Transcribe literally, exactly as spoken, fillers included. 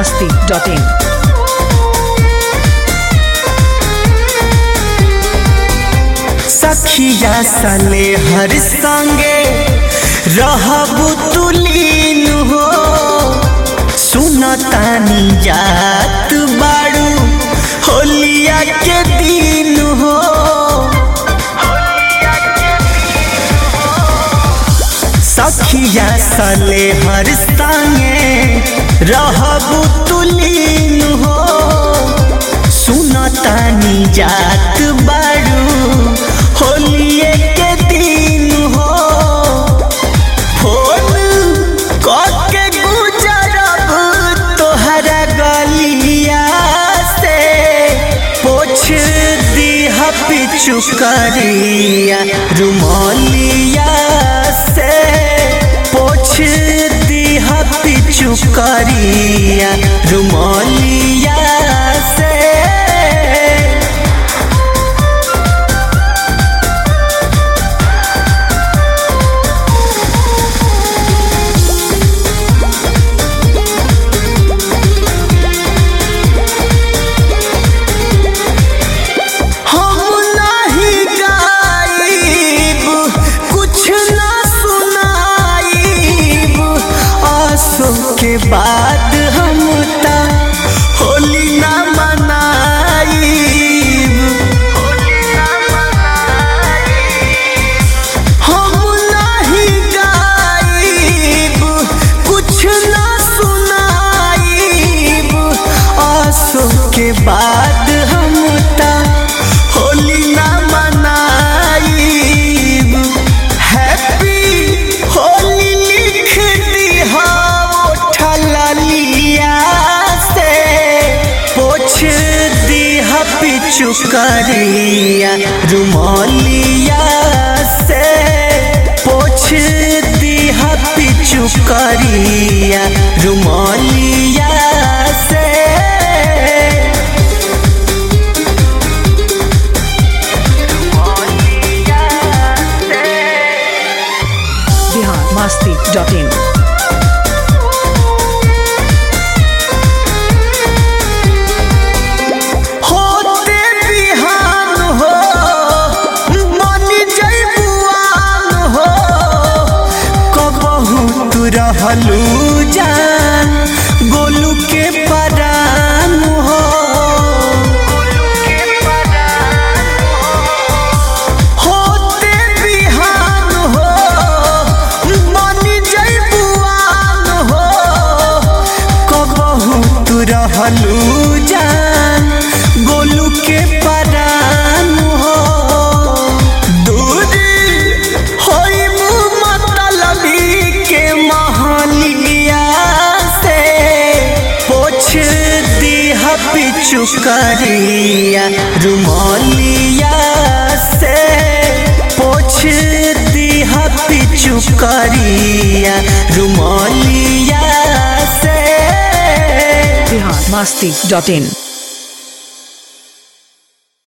masti dot in. सखिया सले हर संगे रहबू तुलीन हो सुनतानी जात बाड़ू होलिया के दिन हो सखिया सले हर संगे रहबू तुलीन हो सुनतानी जात बाड़ू होलिए के दिन हो फोन करके गुजरब तोहरा गलिया से पोछ दीह पिचु करिया रुमालिया से पोछ दीह पिचु करिया रुमालिया से के बाद हम ता होली ना मनाई हम नहीं गाइब कुछ ना सुनाइब आंसू के बाद हम ता होली ना मनाई हैप्पी होली लिख दिहा पिचु करिया रुमालिया से पोछ दीह पिचु करिया रुमालिया से Bihar masti dot in. रहलू जान गोलू के परान हो होते बिहान हो मन जैबुआन हो कबहू तू रहलू जान गोलू के परान हो दूरी होई पिचु करिया रुमालिया से पोछ दीह पिचु करिया रुमालिया से Bihar masti dot in.